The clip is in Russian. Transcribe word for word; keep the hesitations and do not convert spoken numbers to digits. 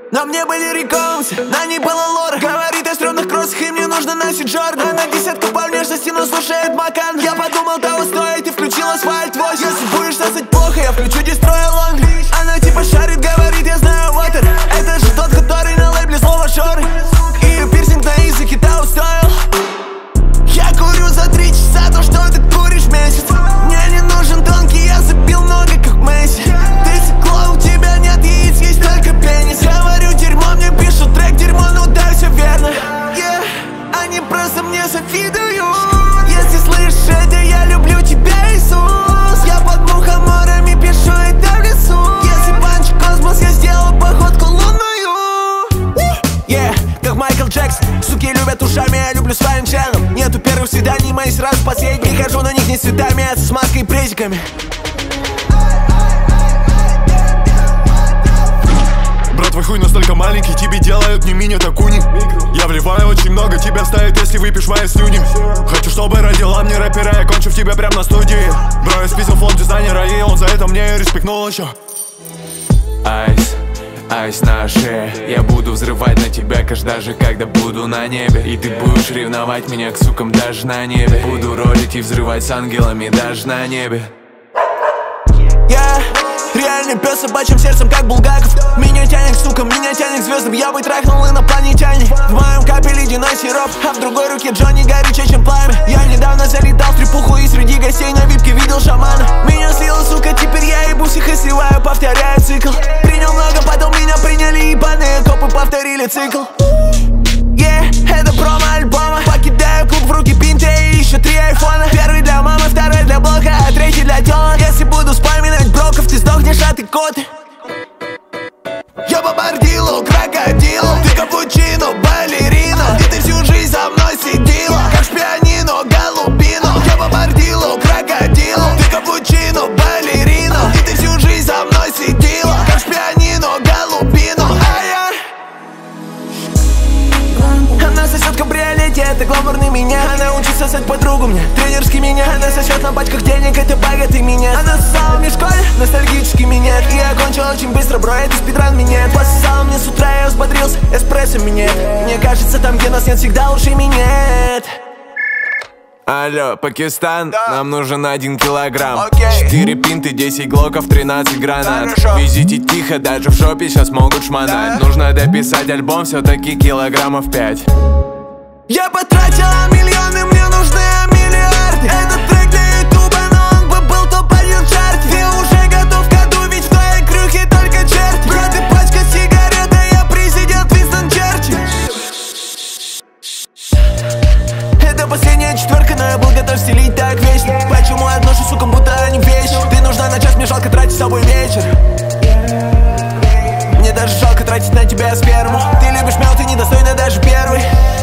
На мне были рекомсы, на ней было лора. Говорит о стрёмных кроссах и мне нужно носить Джордан. Она десятку по внешности, но слушает Макан. Я подумал, того стоит и включил асфальт восемь. Если будешь сосать плохо, я включу дестрой лонг. Она типа шарит, говорит, я знаю вот это. Это же тот, который на лейбле слова шоры. И пирсинг на языке та устроил. Я курю за три часа то, что ты куришь месяц. Мне не нужен тонкий, я забил много, как Месси. Ты стекло, у тебя нет яиц, есть только пенис. Говорю дерьмо, мне пишут трек дерьмо, ну да, все верно. Yeah. Они просто мне завидуют. Если слышишь это, я люблю тебя, Иисус. Я под мухоморами пишу это в лесу. Если банчик космос, я сделал походку лунную. Yeah. Как Майкл Джексон. Суки любят ушами, я люблю своим членом. Нету первых свиданий, мои сразу последние. Хожу на них не с цветами, а с маской и презиками. Брат, твой хуй настолько маленький, тебе делают не мини-такуни. Я вливаю очень много, тебя вставит, если выпьешь мои слюни. Хочу, чтобы родила мне рэпера, я кончу в тебя прям на студии. Бро, я спиздил флоу дизайнера, и он за это мне респектнул еще. Айс, айс на шее. Я буду взрывать на тебя, каш, даже когда буду на небе. И ты будешь ревновать меня к сукам даже на небе. Буду ролить и взрывать с ангелами даже на небе. Я реальный пес с собачьим сердцем, как Булгаков. Меня тянет к сукам, меня тянет к звездам. Я бы трахнул инопланетяне. В моем капе ледяной сироп, а в другой руке Джонни горячее, чем пламя. Я недавно залетал в трепуху и среди гостей на випке видел шамана. Меня слила, сука, теперь я ебусь их и сливаю, повторяю цикл. Принял много, потом меня приняли ебаные копы, повторили цикл. Yeah, это промо-альбома. Покидаю клуб, в руки пинты и еще три айфона. Первый для мамы, второй для блока, а третий для тёлок. Если буду вспоминать броков, ты сдохнешь, а ты кот. Я бомбардилу, крокодилу. Ты капучино, балерина. И ты всю жизнь за мной сидела, как пианино, голубину. Я бомбардилу, крокодилу. Ты капучино, балерина. И ты всю жизнь за мной сидела, как пианино, голубину. А я... Она сосет в кабриолете, это гламурный меня. Она учит сосать подругу мне, тренерский меня. Она сосет на пачках денег, это богатый меня. Она сосала мне в школе, ностальгический минет. И я кончил очень быстро, бро, это спидран минет. Пососала мне с утра, я взбодрился, эспрессо минет. Мне кажется, там, где нас нет, всегда лучше минет. Алло, Пакистан, да. Нам нужен один килограмм. Окей. Четыре пинты, десять глоков, тринадцать гранат. Хорошо. Везите тихо, даже в шопе сейчас могут шмонать. Да. Нужно дописать альбом, все-таки килограммов пять. Я потратила миллионы, мне нужны миллиарды. Этот трек для ютуба, но он бы был топ-один в чарте. Ты уже готов к аду, ведь в твоей крюхе только черти. Брат, и пачка сигарет, а я президент Винстон Черчилль. Это последняя четверка, но я был готов стелить так вечно. Почему отношу сукам, будто они вещи? Ты нужна на час, мне жалко тратить с собой вечер. Мне даже жалко тратить на тебя сперму. Ты любишь мел, ты недостойна даже первый.